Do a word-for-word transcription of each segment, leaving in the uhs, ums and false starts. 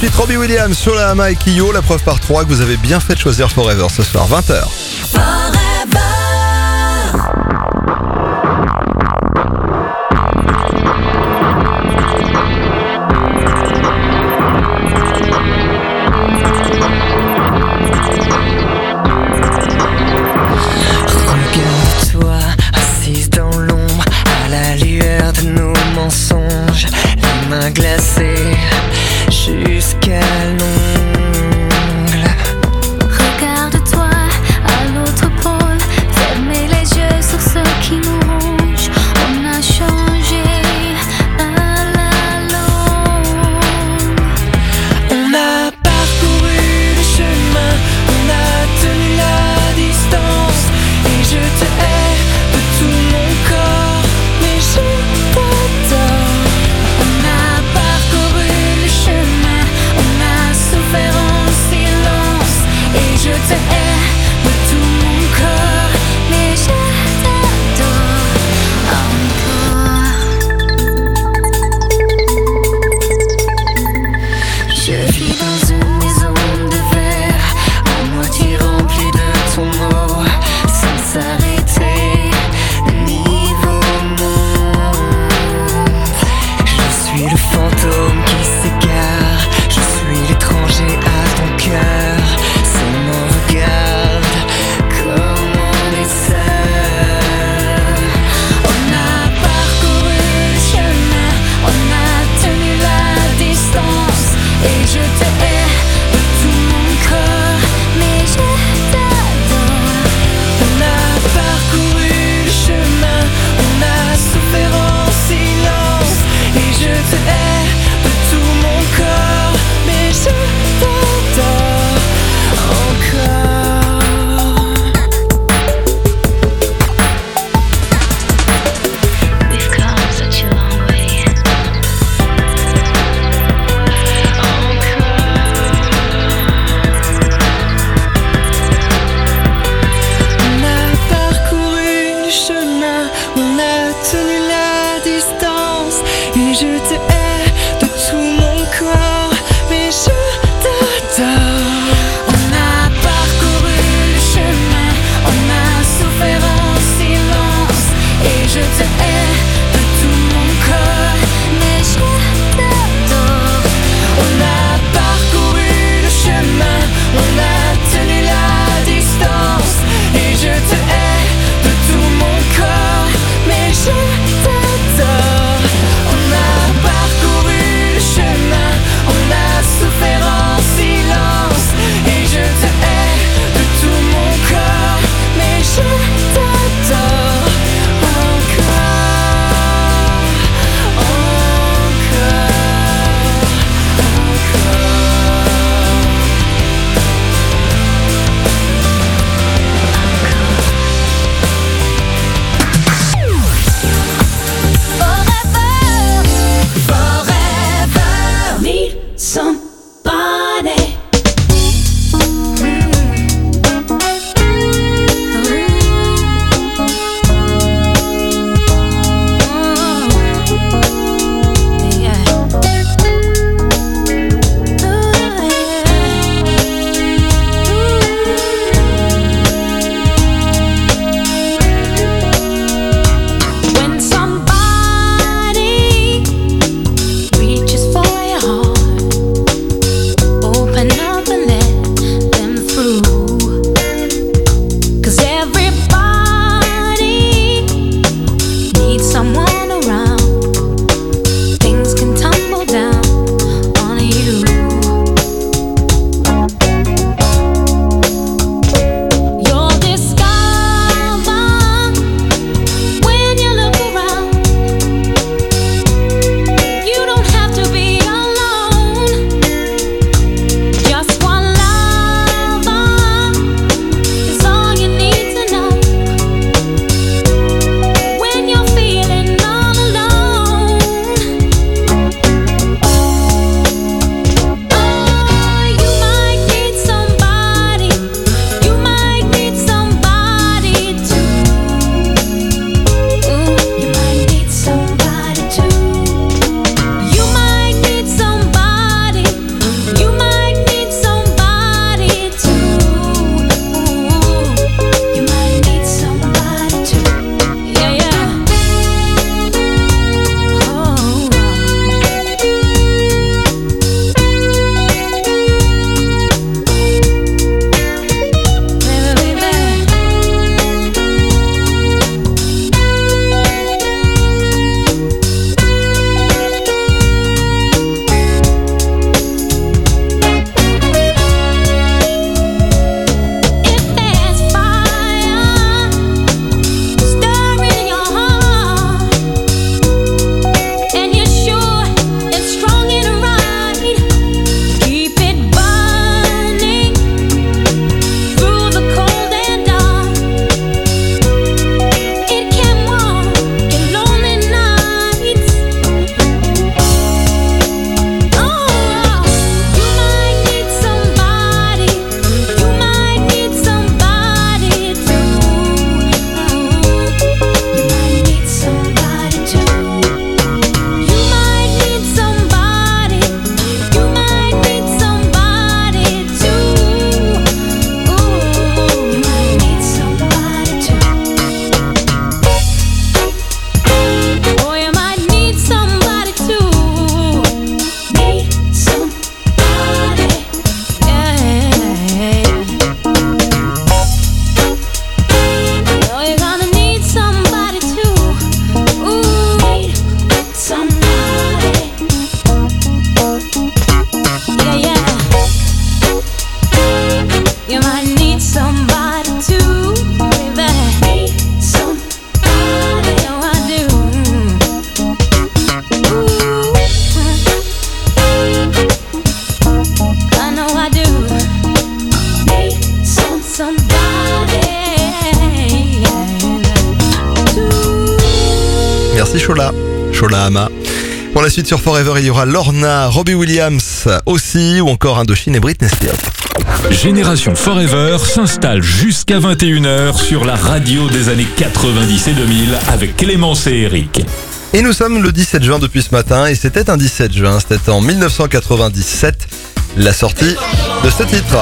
suite, Robbie Williams, Soleil et Kyo, la preuve par trois que vous avez bien fait de choisir Forever ce soir, vingt heures. Regarde-toi, assise dans l'ombre, à la lueur de nos mensonges, les mains glacées jusqu'à l'ongle. Regarde-toi à l'autre pôle, fermez les yeux sur ce qui nous ronge. On a changé à la longue. On a parcouru le chemin, on a tenu la distance, et je te hais de tout mon corps, mais je t'adore. On a parcouru le chemin, on a sauté Sholahama. Pour la suite sur Forever, il y aura Lorna, Robbie Williams aussi, ou encore Indochine et Britney Spears. Génération Forever s'installe jusqu'à vingt et une heures sur la radio des années quatre-vingt-dix et deux mille avec Clémence et Eric. Et nous sommes le dix-sept juin depuis ce matin, et c'était un dix-sept juin, c'était en mille neuf cent quatre-vingt-dix-sept, la sortie de ce titre.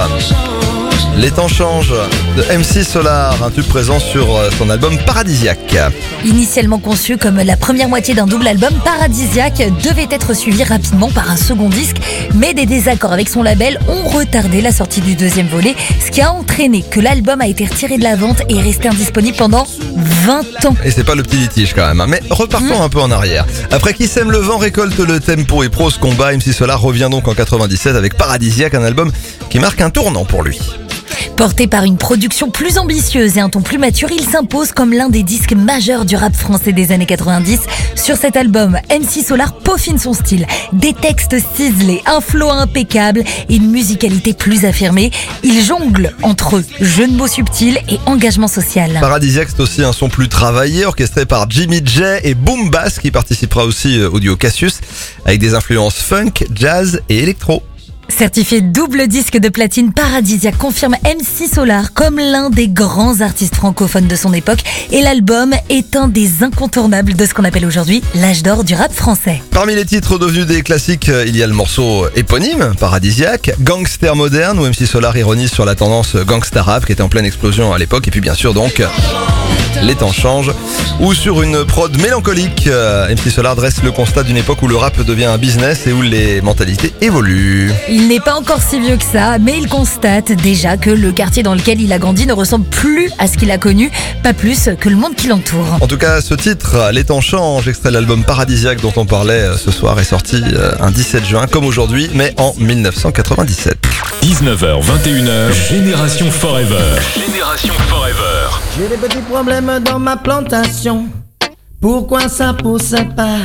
Les temps changent de M C Solar, un tube présent sur son album Paradisiaque. Initialement conçu comme la première moitié d'un double album, Paradisiaque devait être suivi rapidement par un second disque, mais des désaccords avec son label ont retardé la sortie du deuxième volet, ce qui a entraîné que l'album a été retiré de la vente et est resté indisponible pendant vingt ans. Et c'est pas le petit litige quand même, hein. Mais repartons mmh. un peu en arrière. Après Qui sème le vent récolte le tempo et prose combat, M C Solar revient donc en quatre-vingt-dix-sept avec Paradisiaque, un album qui marque un tournant pour lui. Porté par une production plus ambitieuse et un ton plus mature, il s'impose comme l'un des disques majeurs du rap français des années quatre-vingt-dix. Sur cet album, M C Solar peaufine son style. Des textes ciselés, un flow impeccable et une musicalité plus affirmée. Il jongle entre jeux de mots subtils et engagement social. Paradisiaque, c'est aussi un son plus travaillé, orchestré par Jimmy J et Boom Bass, qui participera aussi au duo Cassius, avec des influences funk, jazz et électro. Certifié double disque de platine, Paradisiaque confirme M C Solar comme l'un des grands artistes francophones de son époque, et l'album est un des incontournables de ce qu'on appelle aujourd'hui l'âge d'or du rap français. Parmi les titres devenus des classiques, il y a le morceau éponyme, Paradisiaque, Gangster moderne, où M C Solar ironise sur la tendance gangsta rap qui était en pleine explosion à l'époque, et puis bien sûr donc Les temps changent, ou sur une prod mélancolique, M C Solar dresse le constat d'une époque où le rap devient un business et où les mentalités évoluent. Il n'est pas encore si vieux que ça, mais il constate déjà que le quartier dans lequel il a grandi ne ressemble plus à ce qu'il a connu, pas plus que le monde qui l'entoure. En tout cas, ce titre, Les temps changent, extrait de l'album Paradisiaque dont on parlait ce soir, est sorti un dix-sept juin, comme aujourd'hui, mais en mille neuf cent quatre-vingt-dix-sept. dix-neuf heures vingt et une heures, Génération Forever. Génération Forever. J'ai des petits problèmes dans ma plantation. Pourquoi ça pousse pas?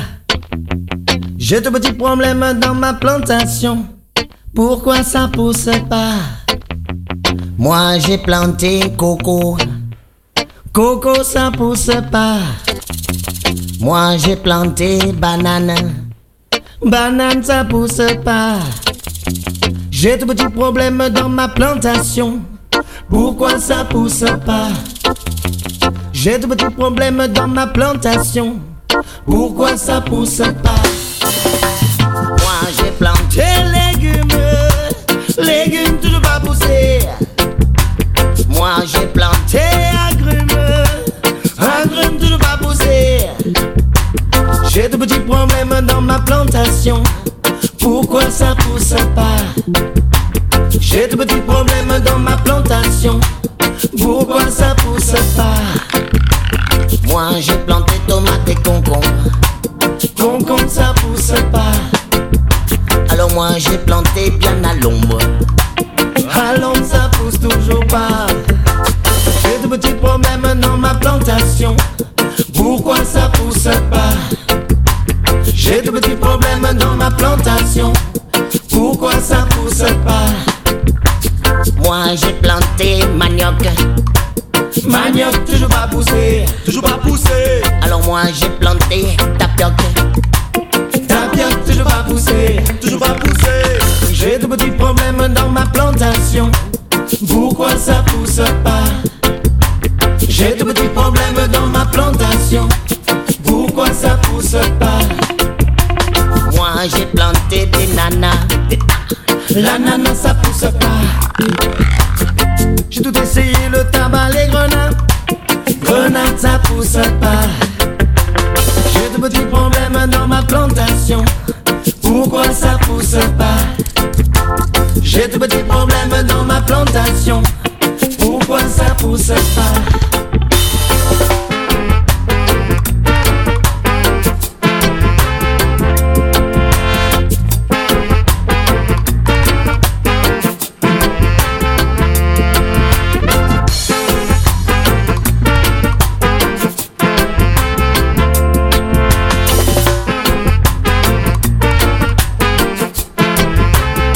J'ai de petits problèmes dans ma plantation. Pourquoi ça pousse pas? Moi j'ai planté coco. Coco ça pousse pas. Moi j'ai planté banane. Banane ça pousse pas. J'ai de petits problèmes dans ma plantation. Pourquoi ça pousse pas? J'ai de petits problèmes dans ma plantation. Pourquoi ça pousse pas? Moi j'ai planté légumes. Légumes toujours pas poussés. Moi j'ai planté agrumes. Agrumes toujours pas poussés. J'ai de petits problèmes dans ma plantation. Pourquoi ça pousse pas? J'ai de petits problèmes dans ma plantation. Pourquoi ça pousse pas? Moi j'ai planté tomates et concombres. Concombre ça pousse pas. Alors moi j'ai planté bien à l'ombre. À l'ombre ça pousse toujours pas. J'ai de petits problèmes dans ma plantation. Pourquoi ça pousse pas? J'ai de petits problèmes dans ma plantation. Pourquoi ça pousse pas? Moi j'ai planté manioc. Manioc toujours pas poussé. Toujours pas poussé. Alors moi j'ai planté tapioc. Tapioc toujours pas poussé. Toujours pas poussé. J'ai de petits problèmes dans ma plantation. Pourquoi ça pousse pas? J'ai de petits problèmes dans ma plantation. Pourquoi ça pousse pas? Moi j'ai planté des nanas. L'ananas ça pousse pas. J'ai tout essayé, le tabac, les grenades. Grenades ça pousse pas. J'ai de petits problèmes dans ma plantation. Pourquoi ça pousse pas? J'ai de petits problèmes dans ma plantation. Pourquoi ça pousse pas?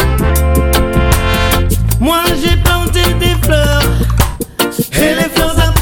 Moi j'ai planté des fleurs. Et les fleurs ça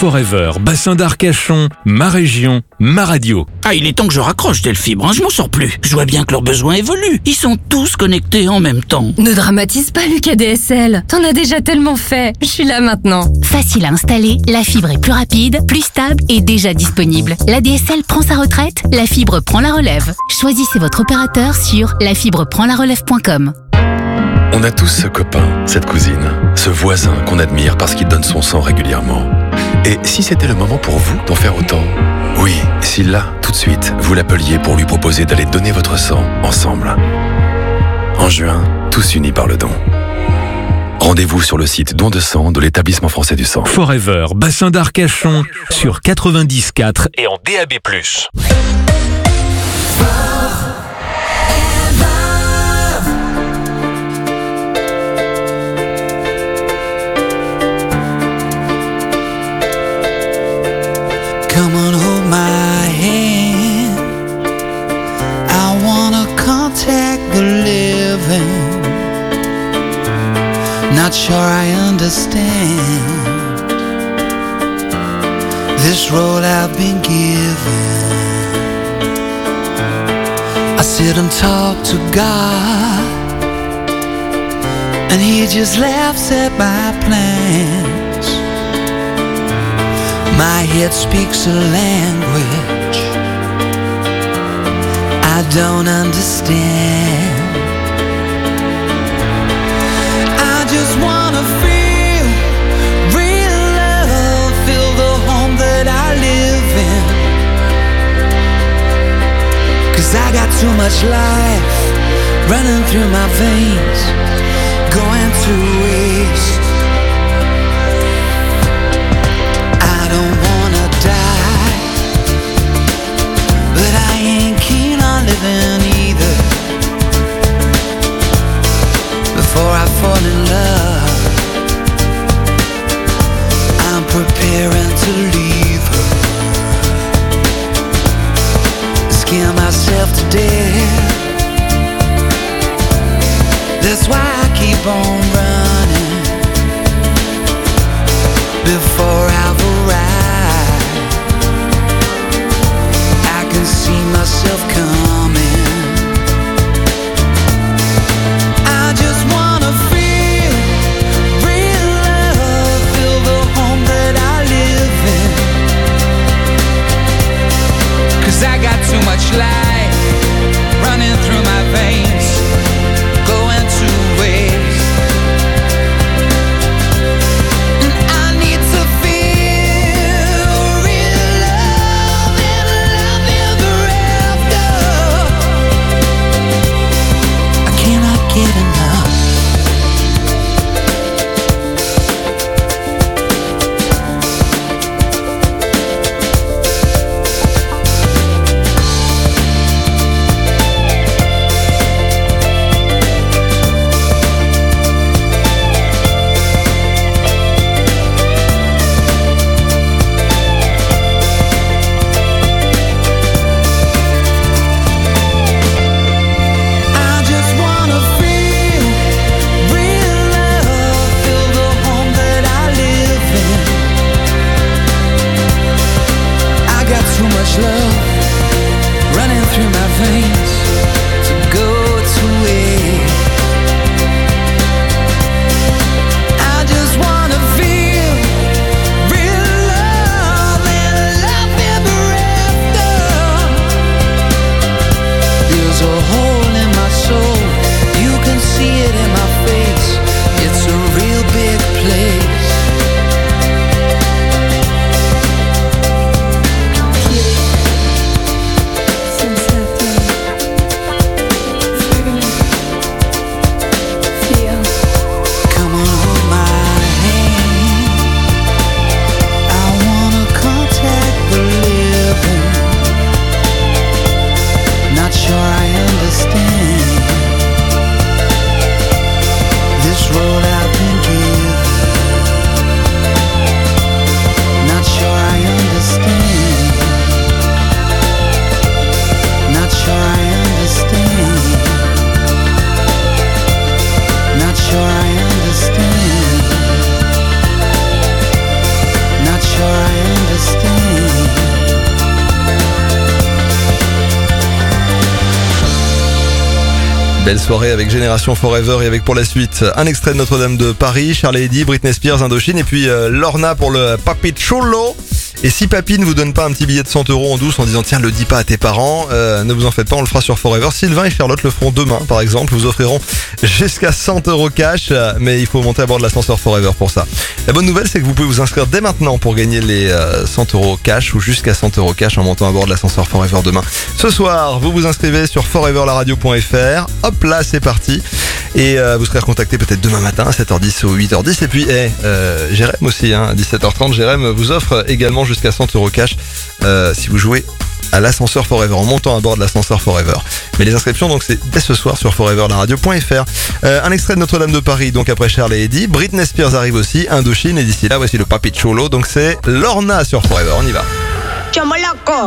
Forever, bassin d'Arcachon, ma région, ma radio. Ah, il est temps que je raccroche Delfibre, hein, je m'en sors plus. Je vois bien que leurs besoins évoluent. Ils sont tous connectés en même temps. Ne dramatise pas, Lucas D S L. T'en as déjà tellement fait. Je suis là maintenant. Facile à installer, la fibre est plus rapide, plus stable et déjà disponible. La D S L prend sa retraite, la fibre prend la relève. Choisissez votre opérateur sur la fibre prend la relève point com. On a tous ce copain, cette cousine, ce voisin qu'on admire parce qu'il donne son sang régulièrement. Et si c'était le moment pour vous d'en faire autant ? Oui, si là, tout de suite, vous l'appeliez pour lui proposer d'aller donner votre sang ensemble. En juin, tous unis par le don. Rendez-vous sur le site don de sang de l'établissement français du sang. Forever, bassin d'Arcachon, sur quatre-vingt-dix virgule quatre et en D A B plus. Come on, hold my hand. I wanna contact the living. Not sure I understand this role I've been given. I sit and talk to God, and He just laughs at my plans. My head speaks a language I don't understand. I just wanna feel real love, feel the home that I live in. 'Cause I got too much life running through my veins, going to waste. I don't wanna die, but I ain't keen on living either. Before I fall in love, I'm preparing to leave her. Scare myself to death. That's why I keep on running. Before I've arrived, I can see myself coming. I just wanna feel real love, feel the home that I live in. 'Cause I got too much life running through my veins, going to waste. And I need to feel real love and love ever after. Belle soirée avec Génération Forever et avec pour la suite un extrait de Notre-Dame de Paris, Charlie Eddy, Britney Spears, Indochine et puis euh, Lorna pour le Papi Chulo. Et si papy ne vous donne pas un petit billet de cent euros en douce en disant tiens le dis pas à tes parents, euh, ne vous en faites pas, on le fera sur Forever. Sylvain et Charlotte le feront demain par exemple, vous offriront jusqu'à cent euros cash, mais il faut monter à bord de l'ascenseur Forever pour ça. La bonne nouvelle c'est que vous pouvez vous inscrire dès maintenant pour gagner les euh, cent euros cash ou jusqu'à cent euros cash en montant à bord de l'ascenseur Forever demain. Ce soir vous vous inscrivez sur forever la radio point f r, hop là c'est parti. Et euh, vous serez recontacté peut-être demain matin à sept heures dix ou huit heures dix. Et puis, hey, euh, Jérém aussi, hein, à dix-sept heures trente, Jérém vous offre également jusqu'à cent euros cash euh, si vous jouez à l'ascenseur Forever, en montant à bord de l'ascenseur Forever. Mais les inscriptions, donc, c'est dès ce soir sur forever la radio point f r. Euh, un extrait de Notre-Dame de Paris, donc après Charlie Eddy. Britney Spears arrive aussi, Indochine, et d'ici là, voici le Papi Chulo. Donc c'est Lorna sur Forever, on y va. Chomo loco.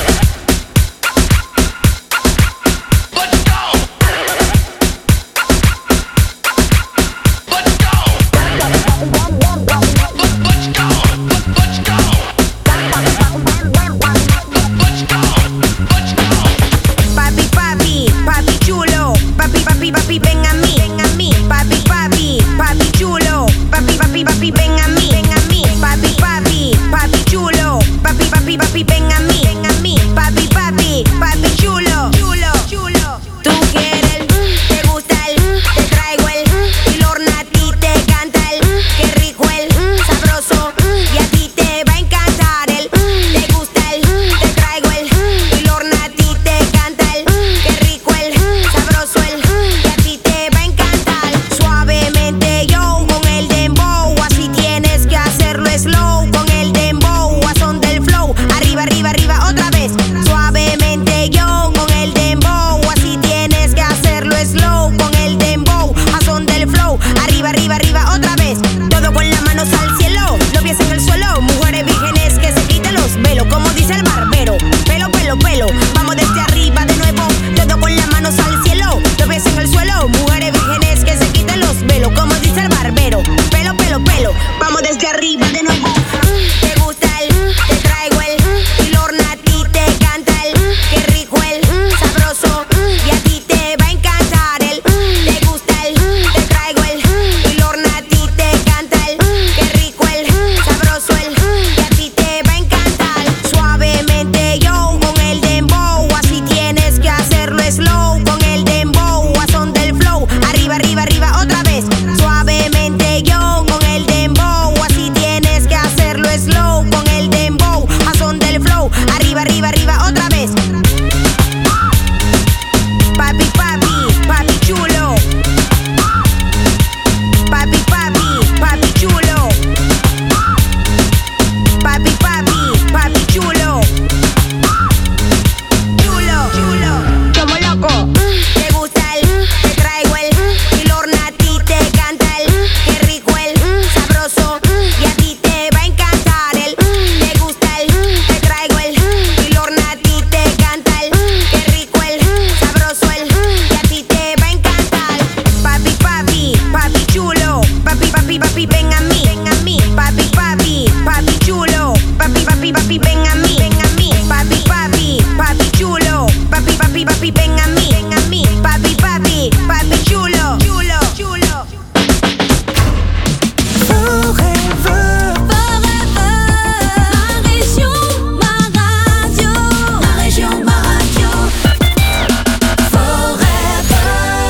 Papi, ven a mí, ven a mí, papi, papi, papi chulo, papi, papi, papi, ven a mí, ven a mí, papi, papi, papi chulo, papi, papi, papi, ven a mí, ven a mí, papi, papi, papi chulo, chulo, chulo. Tú quieres, te gusta el, te traigo el, y Lorna a ti te canta el, qué rico el, sabroso, y a ti te va a encantar el, te gusta el, te traigo el, y Lorna a ti te canta el, qué rico el, sabroso el. Suavemente yo con el dembow, así tienes que hacerlo slow con el dembow, a son del flow, arriba, arriba, arriba otra vez. Suavemente yo con el dembow, así tienes que hacerlo slow con el dembow, a son del flow, arriba, arriba, arriba otra vez. Todo con las manos al cielo, los pies en el suelo, mujeres vírgenes que se quiten los velos, como dice el barbero, pelo, pelo, pelo, vamos desde arriba de nuevo, todo con las manos al cielo, los pies en el suelo, mujeres vírgenes que se quiten los velos, como dice el barbero, pelo, pelo, pelo, vamos desde arriba de nuevo. Te gusta el, te traigo el, y Lorna a ti te canta el, qué rico el, sabroso, y a ti te va a encantar el, te gusta el, te traigo el, y Lorna a ti te canta el, qué rico el, sabroso el, y a ti te va a encantar. Suavemente yo con el dembow, así tienes que hacerlo slow con el dembow, a son del flow, arriba, arriba, arriba otra vez. Suavemente yo con el dembow, así tienes que hacerlo slow con el dembow, a son del flow, arriba, arriba, arriba otra vez. Papi, papi, papi chulo, papi, papi, papi chulo, papi, papi, papi chulo, chulo, chulo, como loco. Te gusta el, te traigo el, y Lorna a ti te canta el, qué rico el, sabroso, y a ti te va a encantar el, te gusta el, te traigo el, y Lorna a ti te canta el, qué rico el, sabroso el, y a ti te va a encantar. Papi, papi, papi chulo, papi, papi, papi, ven a mí, ven a mí, papi, papi, papi chulo, papi, papi, papi, ven a mí, ven a mí, papi, papi, papi chulo, papi, papi, papi, ven a mí, ven a mí, papi, papi, papi chulo, chulo, chulo. Forever, forever, ma région, ma radio, ma région, ma radio, forever.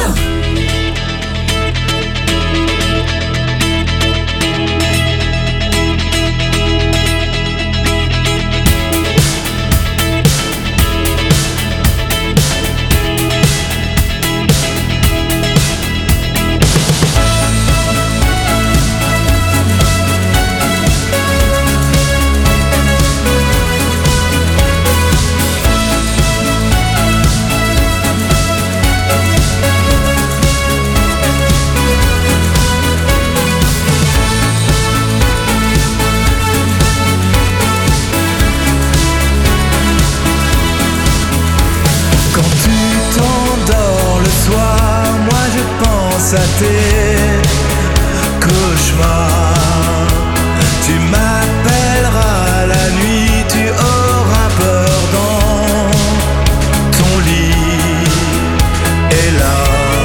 Quand tu t'endors le soir, moi je pense à tes cauchemars. Tu m'appelleras la nuit, tu auras peur dans ton lit. Et là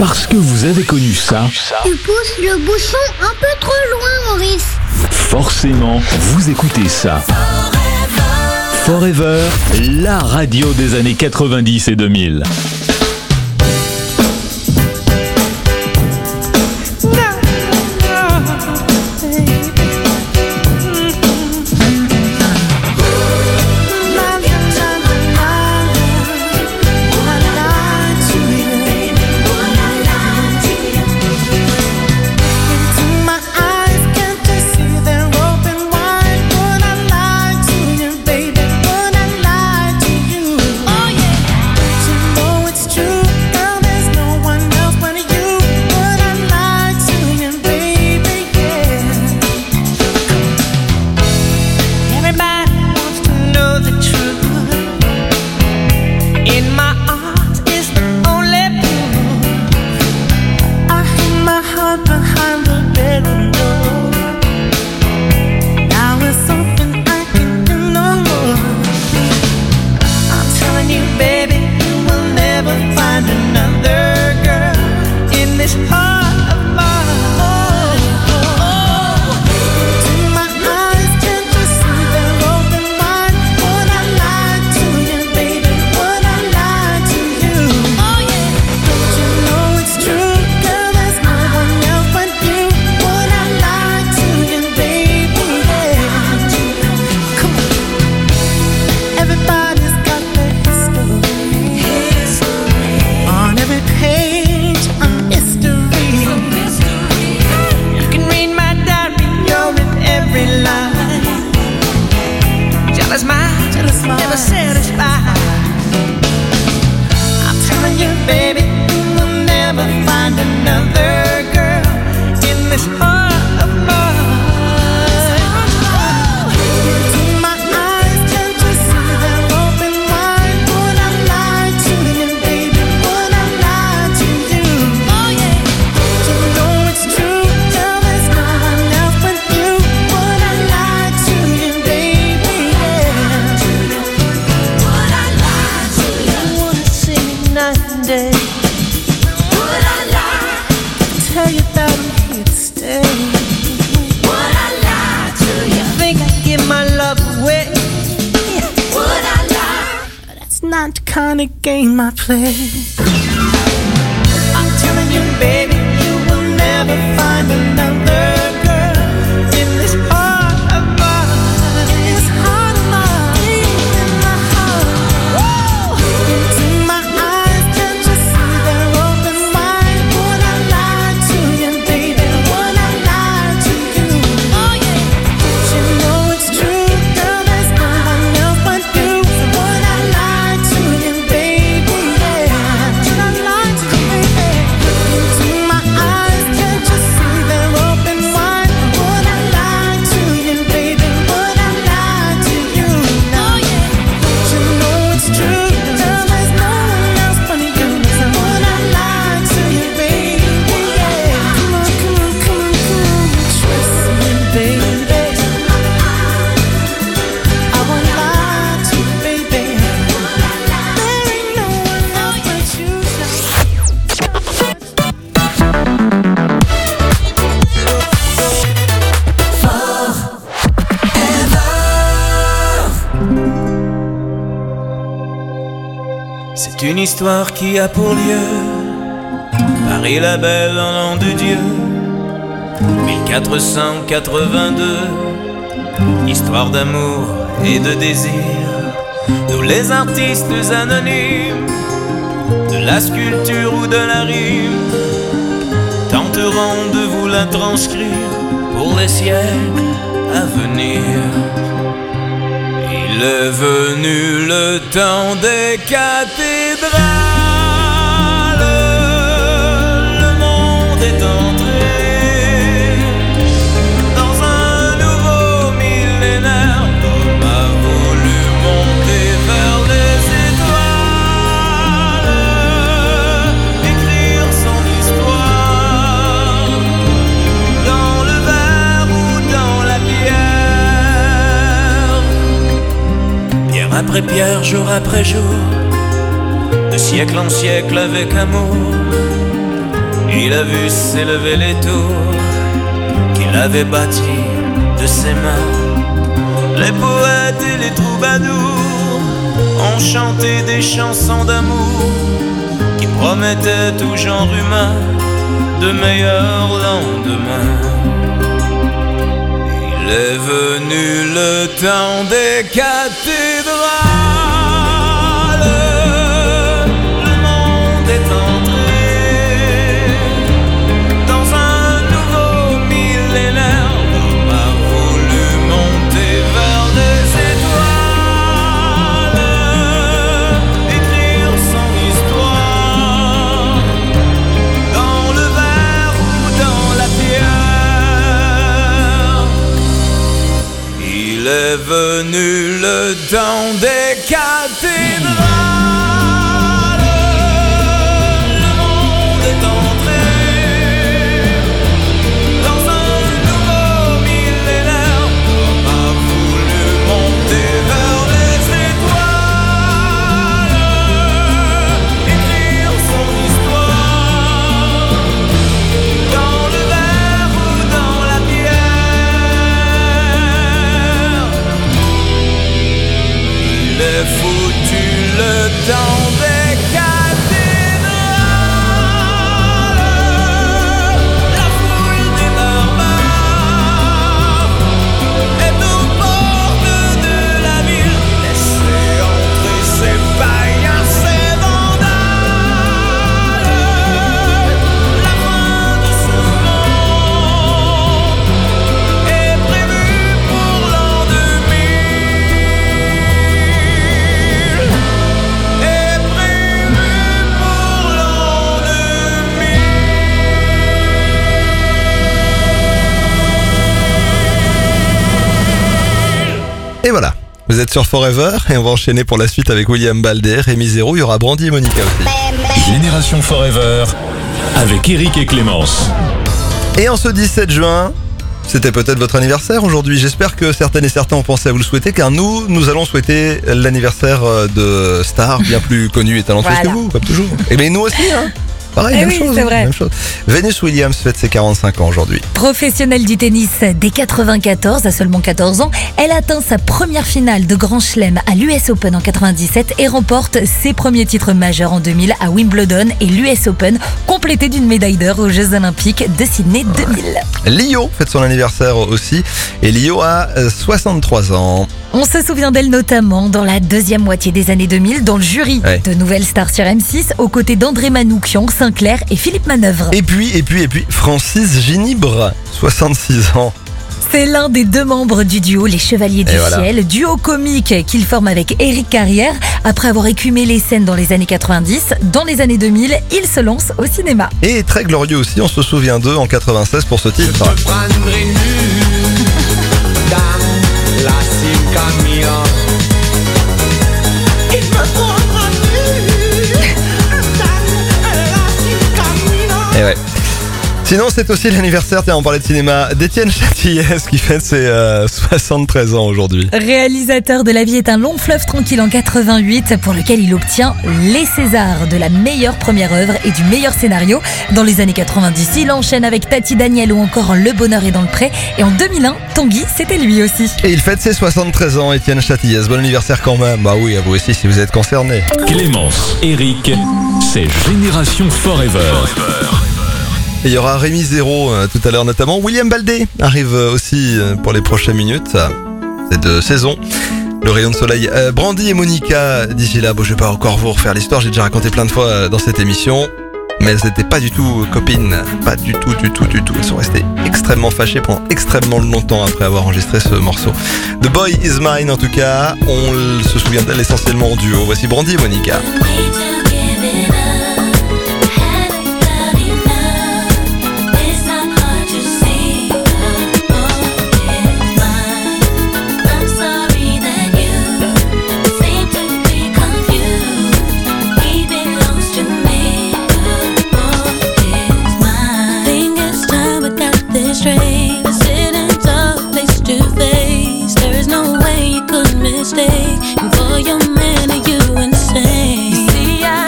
Parce que vous avez connu ça, Tu pousses le bouchon un peu trop loin, Maurice. forcément, vous écoutez ça. Forever, la radio des années quatre-vingt-dix et deux mille. Game I play. I'm telling you, baby, you will never find another girl in this heart of mine. In this heart of mine, in my heart. Into my eyes, can't you see they're open wide? Would I lie to you, baby? Would I lie to you? Oh yeah. Don't you know it's true, girl? There's no one else but you. So would I lie to you, baby? C'est une histoire qui a pour lieu Paris la belle en l'an de Dieu mille quatre cent quatre-vingt-deux. Histoire d'amour et de désir. Nous les artistes anonymes de la sculpture ou de la rime tenterons de vous la transcrire pour les siècles à venir. Il est venu le temps des cathédrales, le monde est entré dans un nouveau millénaire. L'homme a voulu monter vers les étoiles, écrire son histoire dans le verre ou dans la pierre. Pierre après pierre, jour après jour, de siècle en siècle avec amour, Il a vu s'élever les tours qu'il avait bâties de ses mains. Les poètes et les troubadours ont chanté des chansons d'amour qui promettaient tout genre humain de meilleurs lendemains. Il est venu le temps des cathédrales. Le monde est entré dans un nouveau millénaire. L'homme a voulu monter vers des étoiles, écrire son histoire dans le verre ou dans la pierre. Il est venu le temps des cathédrales. Le monde est entré dans un nouveau millénaire. L'homme a voulu monter vers les étoiles, écrire son histoire dans le verre ou dans la pierre. Il est foutu le temps des cathédrales. La foule des barbares est aux portes de la ville. Laissez entrer ces païens, ces vandales. La fin de ce monde est prévue pour l'an deux mille. Est prévue pour l'an deux mille. Et voilà, vous êtes sur Forever et on va enchaîner pour la suite avec William Baldé, Rémi Zéro, il y aura Brandy et Monica aussi. Génération Forever avec Eric et Clémence. Et en ce dix-sept juin, c'était peut-être votre anniversaire aujourd'hui. J'espère que certaines et certains ont pensé à vous le souhaiter, car nous, nous allons souhaiter l'anniversaire de stars bien plus connues et talentueuses Voilà. que vous, comme toujours. Et bien nous aussi, hein. Pareil, Eh même oui, chose. c'est hein, vrai. même chose. Venus Williams fête ses quarante-cinq ans aujourd'hui. Professionnelle du tennis dès quatre-vingt-quatorze, à seulement quatorze ans, elle atteint sa première finale de Grand Chelem à l'U S Open en quatre-vingt-dix-sept et remporte ses premiers titres majeurs en deux mille à Wimbledon et l'U S Open, complété d'une médaille d'or aux Jeux Olympiques de Sydney deux mille. Lio fête son anniversaire aussi, et Lio a euh, soixante-trois ans. On se souvient d'elle notamment dans la deuxième moitié des années deux mille dans le jury Ouais. de Nouvelles Stars sur M six aux côtés d'André Manoukian, Sinclair et Philippe Manœuvre. Et puis, et puis, et puis, Francis Ginibre, soixante-six ans. C'est l'un des deux membres du duo Les Chevaliers du Et voilà. Ciel, duo comique qu'il forme avec Éric Carrière. Après avoir écumé les scènes dans les années quatre-vingt-dix, dans les années deux mille, il se lance au cinéma. Et très glorieux aussi, on se souvient d'eux en quatre-vingt-seize pour ce titre. prendrai nu dans la Simcamia. Il me prendra nu dans la Simcamia. Et ouais. Sinon, c'est aussi l'anniversaire, tiens, on parlait de cinéma, d'Étienne Châtillès qui fête ses euh, soixante-treize ans aujourd'hui. Réalisateur de La vie est un long fleuve tranquille en quatre-vingt-huit, pour lequel il obtient les Césars de la meilleure première œuvre et du meilleur scénario. Dans les années quatre-vingt-dix, il enchaîne avec Tati Daniel ou encore Le bonheur est dans le pré. Et en deux mille un, Tanguy, c'était lui aussi. Et il fête ses soixante-treize ans, Étienne Châtillès. Bon anniversaire quand même. Bah oui, à vous aussi si vous êtes concerné. Clémence, Eric, c'est Génération Forever. Et il y aura Rémi Zéro euh, tout à l'heure notamment. William Baldé arrive euh, aussi euh, pour les prochaines minutes. Ça, c'est de saison. Le rayon de soleil. Euh, Brandy et Monica, d'ici là, bon, je vais pas encore vous refaire l'histoire. J'ai déjà raconté plein de fois euh, dans cette émission. Mais elles n'étaient pas du tout copines. Pas du tout, du tout, du tout. Elles sont restées extrêmement fâchées pendant extrêmement longtemps après avoir enregistré ce morceau. The Boy Is Mine en tout cas. On se souvient d'elle essentiellement en duo. Voici Brandy et Monica. Mistake, and for your man, are you insane? You see, I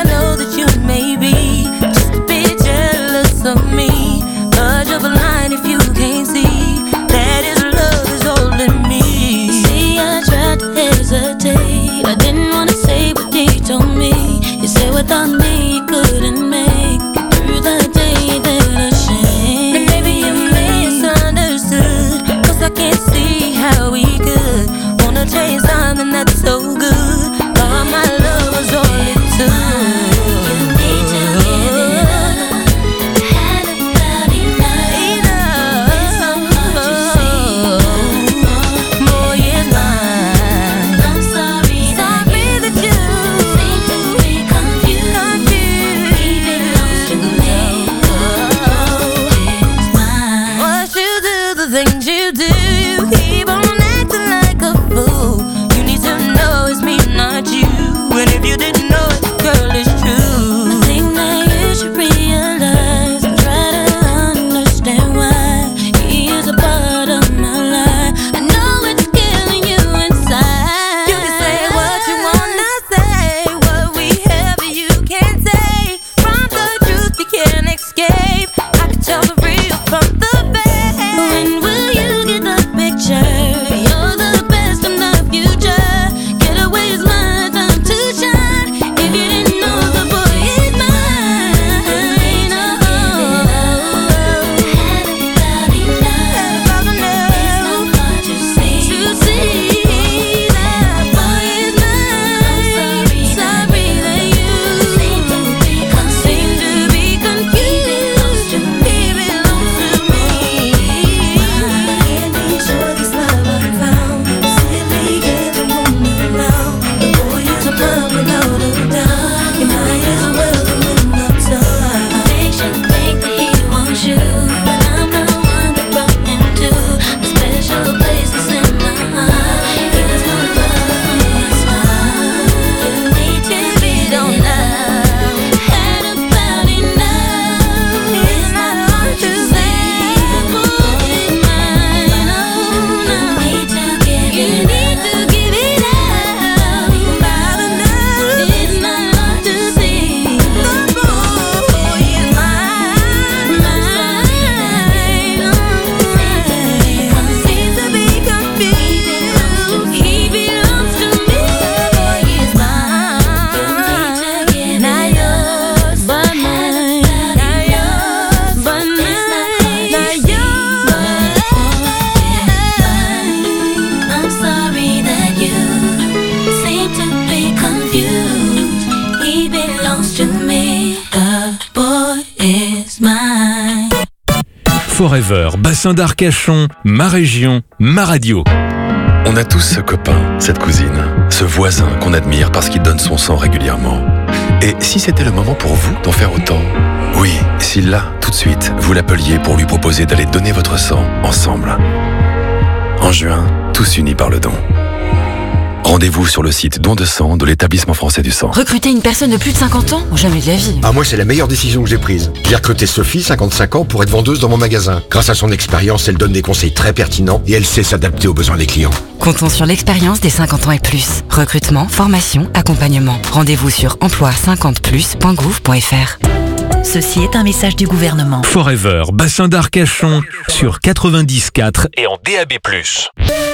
Forever, bassin d'Arcachon, ma région, ma radio. On a tous ce copain, cette cousine, ce voisin qu'on admire parce qu'il donne son sang régulièrement. Et si c'était le moment pour vous d'en faire autant? Oui, si là, tout de suite, vous l'appeliez pour lui proposer d'aller donner votre sang ensemble. En juin, tous unis par le don. Rendez-vous sur le site don de sang de l'établissement français du sang. Recruter une personne de plus de cinquante ans? Jamais de la vie. Ah, moi, c'est la meilleure décision que j'ai prise. J'ai recruté Sophie, cinquante-cinq ans, pour être vendeuse dans mon magasin. Grâce à son expérience, elle donne des conseils très pertinents et elle sait s'adapter aux besoins des clients. Comptons sur l'expérience des cinquante ans et plus. Recrutement, formation, accompagnement. Rendez-vous sur emploi cinquante plus point gouv point f r. Ceci est un message du gouvernement. Forever, bassin d'Arcachon, sur quatre-vingt-dix virgule quatre et en D A B plus.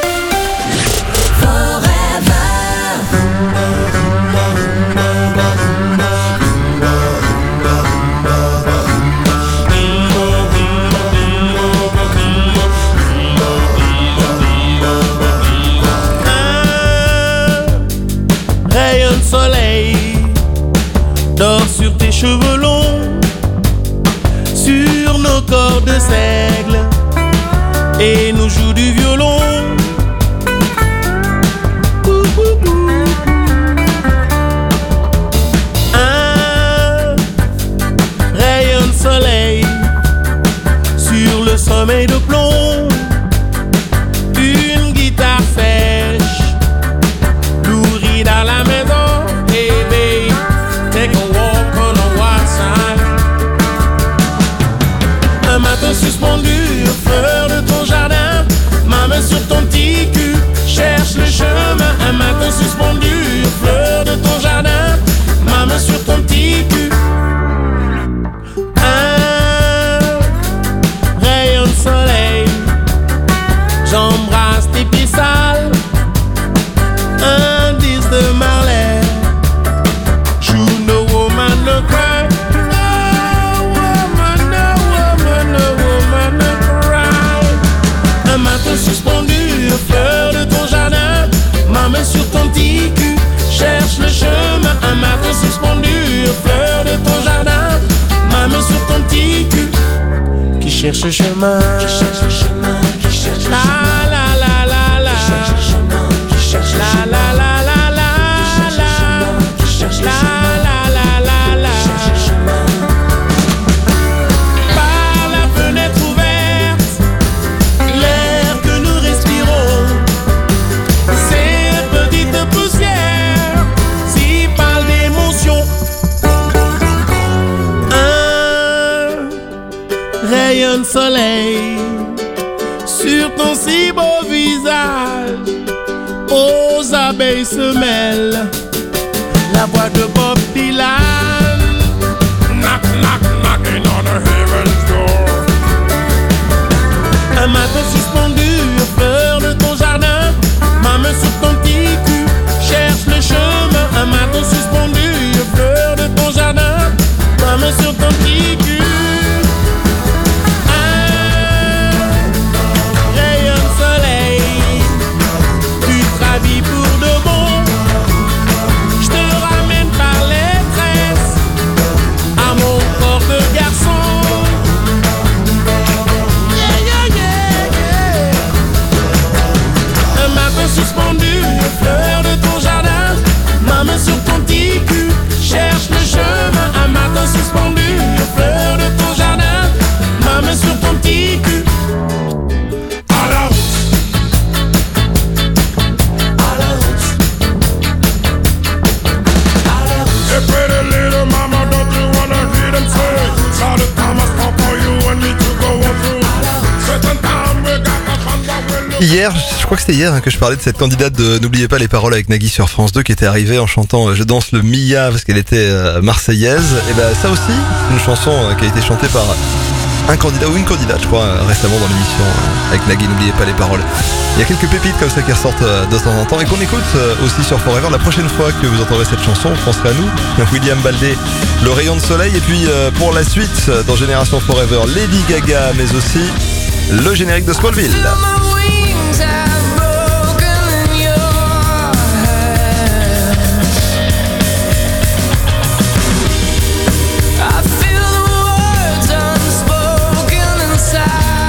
Rayon de soleil dort sur tes cheveux longs, sur nos corps de seigle, et nous joue du violon. Un rayon de soleil sur le sommeil de plomb, une guitare sèche nourrie dans la maison. Hey babe, take a walk on the wild side. Un matin suspendu aux fleurs de ton jardin, ma main sur ton petit cul cherche le chemin. Un matin suspendu aux fleurs de ton jardin, ma main sur ton petit cul. Un rayon de soleil, j'embrasse tes pieds sales. Un disque de Marley, you no woman no cry. No woman, no woman, no woman no cry. Un matin suspendu aux fleurs de ton jardin, ma main sur ton petit cul cherche le chemin. Un matin suspendu aux fleurs de ton jardin, ma main sur ton petit cul qui cherche le chemin, qui cherche le chemin, qui cherche le chemin. La la la la la, qui cherche le chemin, qui cherche le chemin. La la la la la la, qui cherche le chemin, la la la la la. Par la fenêtre ouverte, l'air que nous respirons, ces petites poussières s'y parlent d'émotion. Un rayon de soleil sur ton si beau visage, aux abeilles se mêle la voix de Bob Dylan. Knock, knock, knocking on a heaven's door. Un matin suspendu aux fleurs de ton jardin, ma main sur ton petit cul cherche le chemin. Un matin suspendu aux fleurs de ton jardin, ma main sur ton petit cul. Pour de bon, je te ramène par les tresses à mon corps de garçon. Yeah, yeah, yeah, yeah. Un matin suspendu aux fleurs de ton jardin, ma main sur ton petit cul cherche le chemin. Un matin suspendu aux fleurs de ton jardin, ma main sur ton petit cul. Hier, je crois que c'était hier hein, que je parlais de cette candidate de N'oubliez pas les paroles avec Nagui sur France deux qui était arrivée en chantant euh, Je danse le Mia parce qu'elle était euh, marseillaise. Et ben ça aussi, c'est une chanson euh, qui a été chantée par un candidat ou une candidate, je crois, euh, récemment dans l'émission euh, avec Nagui N'oubliez pas les paroles. Il y a quelques pépites comme ça qui ressortent euh, de temps en temps et qu'on écoute euh, aussi sur Forever. La prochaine fois que vous entendrez cette chanson, vous penserez à nous, William Baldé, Le rayon de soleil. Et puis euh, pour la suite, dans Génération Forever, Lady Gaga, mais aussi le générique de Smallville. I feel the words unspoken inside.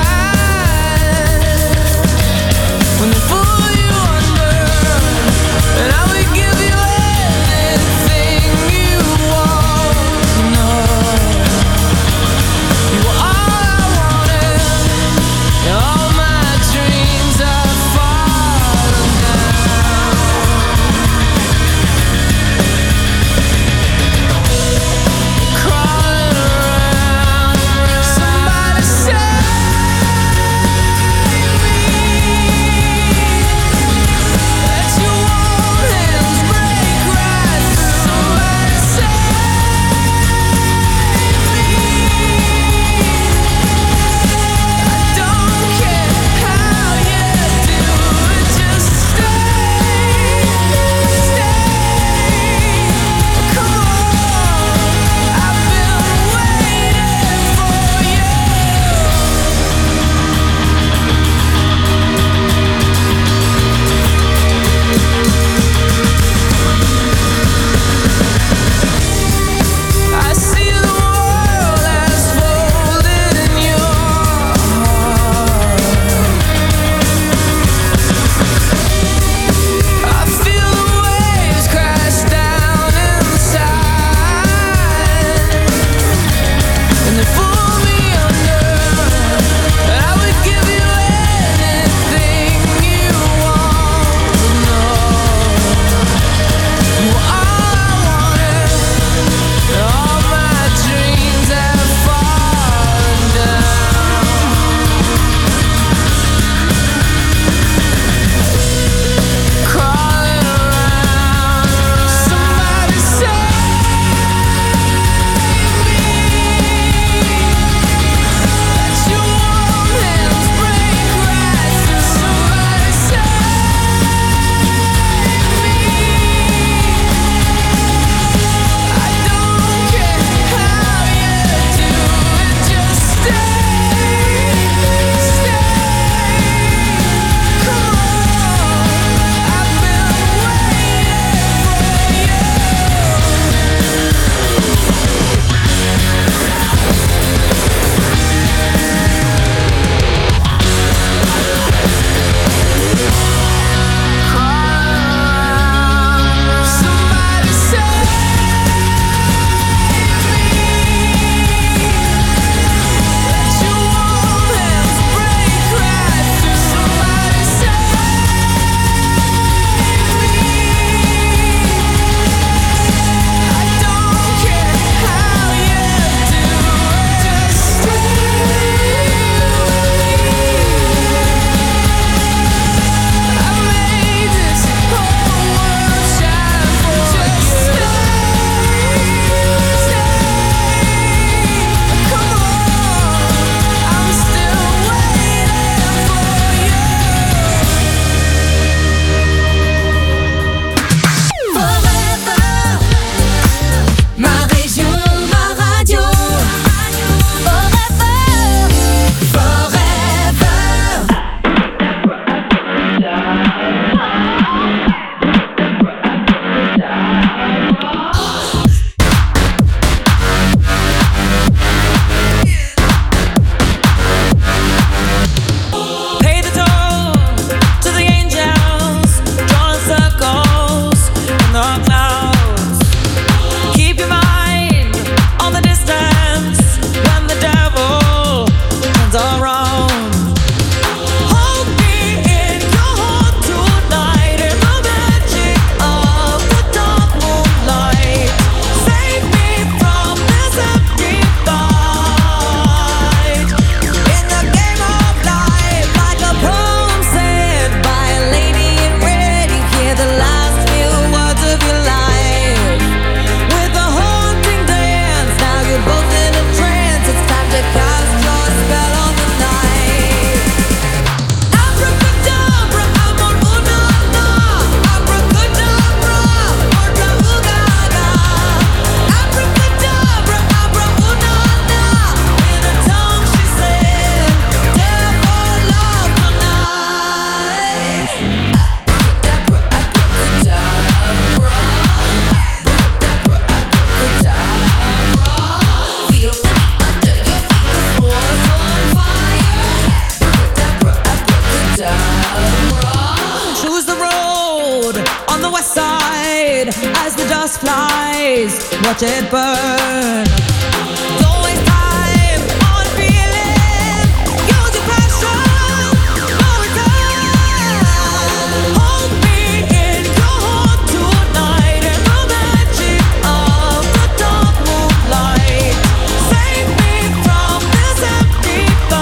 lies, watch it burn. Don't waste time on feeling, use your passion, no return. Hold me in your heart tonight in the magic of the dark moonlight. Save me from this empty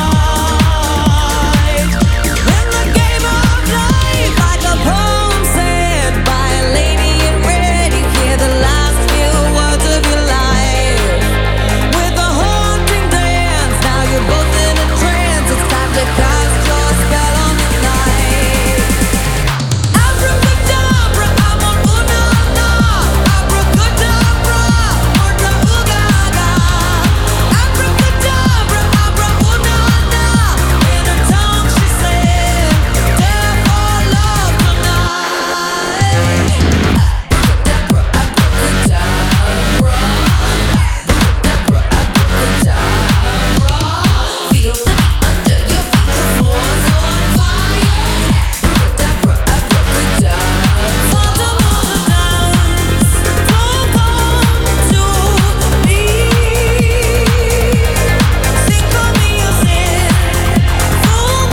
fight. In the game of life, like a poem said by a lady in red, you hear the last few words of your life. With a haunting dance, now you're both in a trance. It's time to cast your spell on the night. Abracadabra, I'm on una-na. Abracadabra, orta ooga-ga. Abracadabra, abra una-na. In her tongue she said, "Death or love tonight." Feel the under your feet, the floor's on fire. Father of the dance, don't come to me. Sing for me your sin, full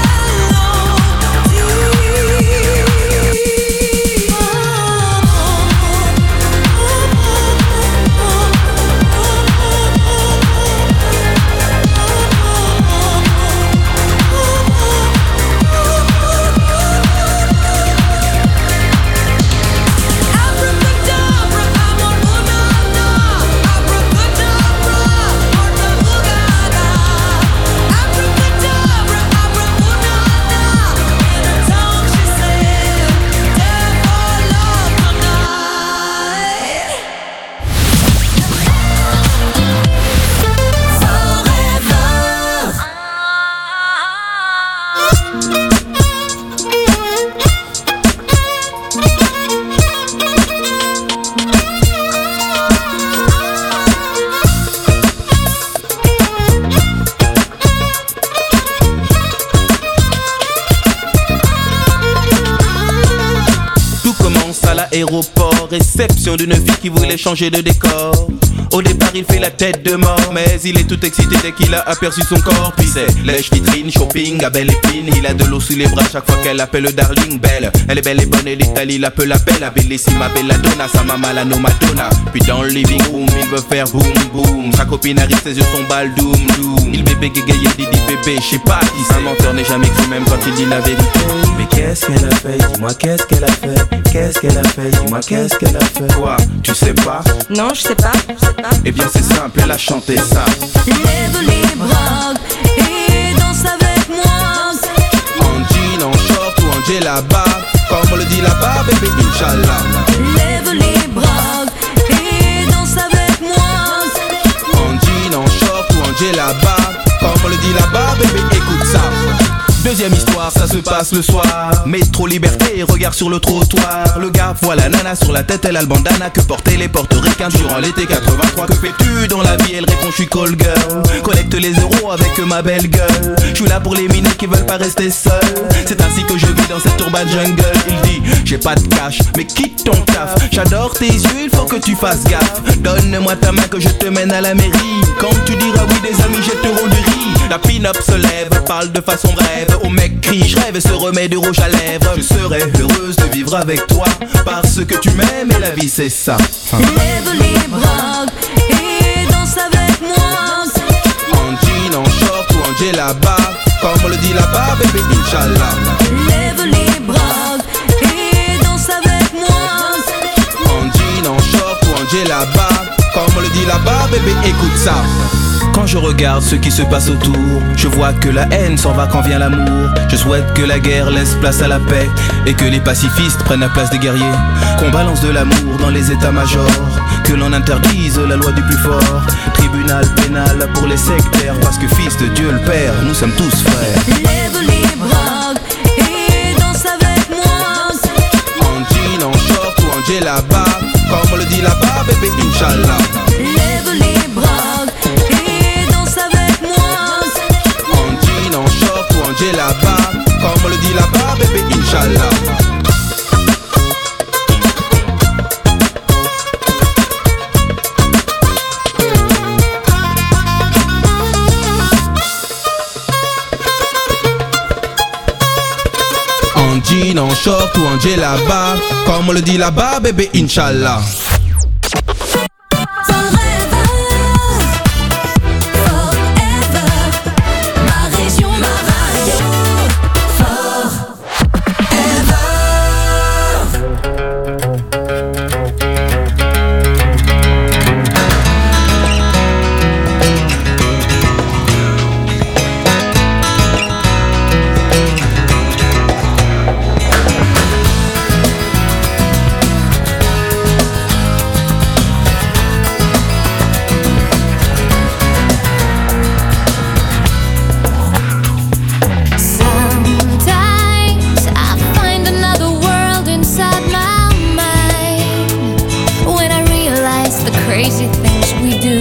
Abracadabra, I'm on una-na. Abracadabra, orta ooga-ga. Abracadabra, abra una-na. In her tongue she said, "Death or love tonight." Tout commence à l'aéroport, réception d'une fille qui voulait changer de décor. Au départ il fait la tête de mort, mais il est tout excité dès qu'il a aperçu son corps. Puis c'est lèche vitrine, shopping à belle épine. Il a de l'eau sous les bras chaque fois qu'elle appelle le darling belle. Elle est belle et bonne et l'Italie l'appelle la belle. La bellissima belladonna, sa maman la no Madonna. Puis dans le living room il veut faire boum boum. Sa copine arrive, ses yeux sont bal doum doum. Il bébé gégayé, dit dit bébé, je sais pas qui c'est. Un menteur n'est jamais cru même quand il dit la vérité. Mais qu'est-ce qu'elle a fait, dis-moi qu'est-ce qu'elle a fait. Qu'est-ce qu'elle a fait, dis-moi qu'est-ce qu'elle a fait. Quoi, tu sais pas? Non, je sais pas, je sais pas. Eh bien c'est simple, elle a chanté ça. Lève les bras et danse avec moi. En jean, en short ou en djellaba, comme on le dit là-bas, bébé, Inch'Allah. Lève les bras et danse avec moi. En jean, en short ou en djellaba, comme on le dit là-bas, bébé, écoute ça. Deuxième histoire, ça se passe le soir. Métro Liberté, regard sur le trottoir. Le gars voit la nana sur la tête, elle a le bandana que portaient les portoricains durant l'été quatre-vingt-trois. Que fais-tu dans la vie? Elle répond, je suis call girl. Collecte les euros avec ma belle gueule. Je suis là pour les minés qui veulent pas rester seuls. C'est ainsi que je vis dans cette urban jungle. Il dit, j'ai pas de cash, mais quitte ton taf. J'adore tes yeux, il faut que tu fasses gaffe. Donne-moi ta main que je te mène à la mairie. Quand tu diras oui, des amis jetteront du riz. La pin-up se lève, parle de façon brève. Au mec crie, je rêve et se remet du rouge à lèvres. Je serai heureuse de vivre avec toi, parce que tu m'aimes et la vie c'est ça. Lève les bras et danse avec moi. En jean, en short ou en djellaba, comme on le dit là-bas, bébé, Inch'Allah. Lève les bras et danse avec moi. En jean, en short ou en djellaba, comme on le dit là-bas, bébé, écoute ça. Quand je regarde ce qui se passe autour, je vois que la haine s'en va quand vient l'amour. Je souhaite que la guerre laisse place à la paix et que les pacifistes prennent la place des guerriers. Qu'on balance de l'amour dans les états-majors, que l'on interdise la loi du plus fort. Tribunal pénal pour les sectaires, parce que fils de Dieu le Père, nous sommes tous frères. Lève les bras et danse avec moi. En jean, en short ou en djellaba, comme on le dit là-bas, bébé, Inch'Allah. Lève les bras et danse avec moi. En jean, en short ou en djellaba, comme on le dit là-bas, bébé, Inch'Allah. jean, en short ou en djellaba. Comme on le dit là-bas, bébé, Inch'Allah. Crazy things we do.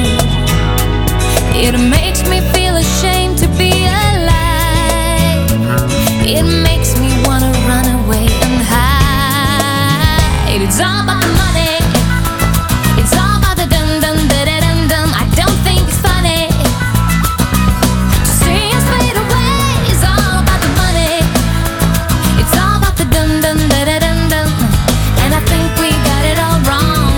It makes me feel ashamed to be alive. It makes me wanna run away and hide. It's all about the money. It's all about the dum dum da da dum dum. I don't think it's funny to see us fade away. It's all about the money. It's all about the dum dum da da dum dum. And I think we got it all wrong.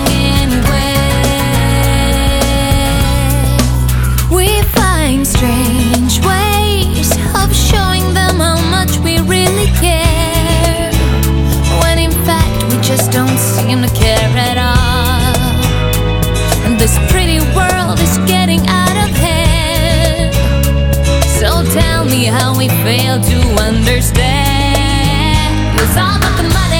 We find strange ways of showing them how much we really care, when in fact we just don't seem to care at all. And this pretty world is getting out of hand. So tell me how we fail to understand. It's all about the money.